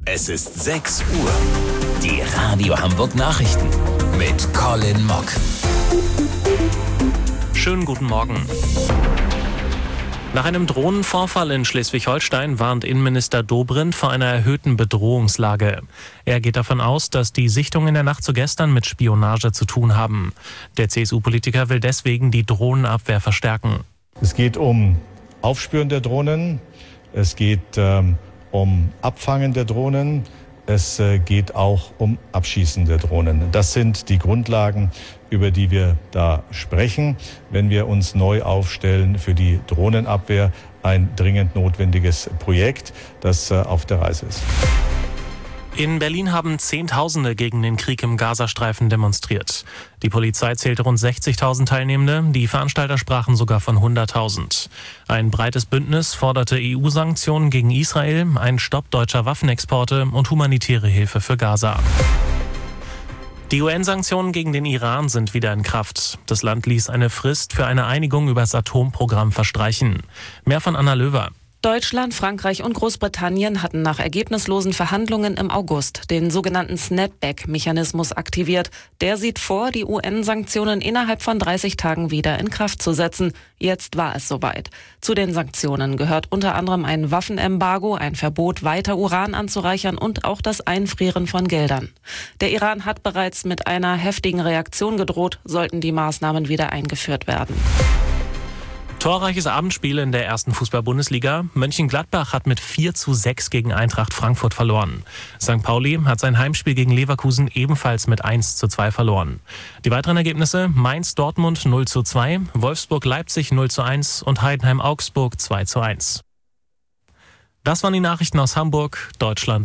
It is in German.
Es ist 6 Uhr. Die Radio Hamburg Nachrichten mit Colin Mock. Schönen guten Morgen. Nach einem Drohnenvorfall in Schleswig-Holstein warnt Innenminister Dobrindt vor einer erhöhten Bedrohungslage. Er geht davon aus, dass die Sichtungen in der Nacht zu gestern mit Spionage zu tun haben. Der CSU-Politiker will deswegen die Drohnenabwehr verstärken. Es geht um Aufspüren der Drohnen, es geht um Abfangen der Drohnen, es geht auch um Abschießen der Drohnen. Das sind die Grundlagen, über die wir da sprechen, wenn wir uns neu aufstellen für die Drohnenabwehr. Ein dringend notwendiges Projekt, das auf der Reise ist. In Berlin haben Zehntausende gegen den Krieg im Gazastreifen demonstriert. Die Polizei zählte rund 60.000 Teilnehmende, die Veranstalter sprachen sogar von 100.000. Ein breites Bündnis forderte EU-Sanktionen gegen Israel, einen Stopp deutscher Waffenexporte und humanitäre Hilfe für Gaza. Die UN-Sanktionen gegen den Iran sind wieder in Kraft. Das Land ließ eine Frist für eine Einigung über das Atomprogramm verstreichen. Mehr von Anna Löwer. Deutschland, Frankreich und Großbritannien hatten nach ergebnislosen Verhandlungen im August den sogenannten Snapback-Mechanismus aktiviert. Der sieht vor, die UN-Sanktionen innerhalb von 30 Tagen wieder in Kraft zu setzen. Jetzt war es soweit. Zu den Sanktionen gehört unter anderem ein Waffenembargo, ein Verbot, weiter Uran anzureichern und auch das Einfrieren von Geldern. Der Iran hat bereits mit einer heftigen Reaktion gedroht, sollten die Maßnahmen wieder eingeführt werden. Torreiches Abendspiel in der ersten Fußball-Bundesliga. Mönchengladbach hat mit 4:6 gegen Eintracht Frankfurt verloren. St. Pauli hat sein Heimspiel gegen Leverkusen ebenfalls mit 1:2 verloren. Die weiteren Ergebnisse: Mainz-Dortmund 0:2, Wolfsburg-Leipzig 0:1 und Heidenheim-Augsburg 2:1. Das waren die Nachrichten aus Hamburg, Deutschland.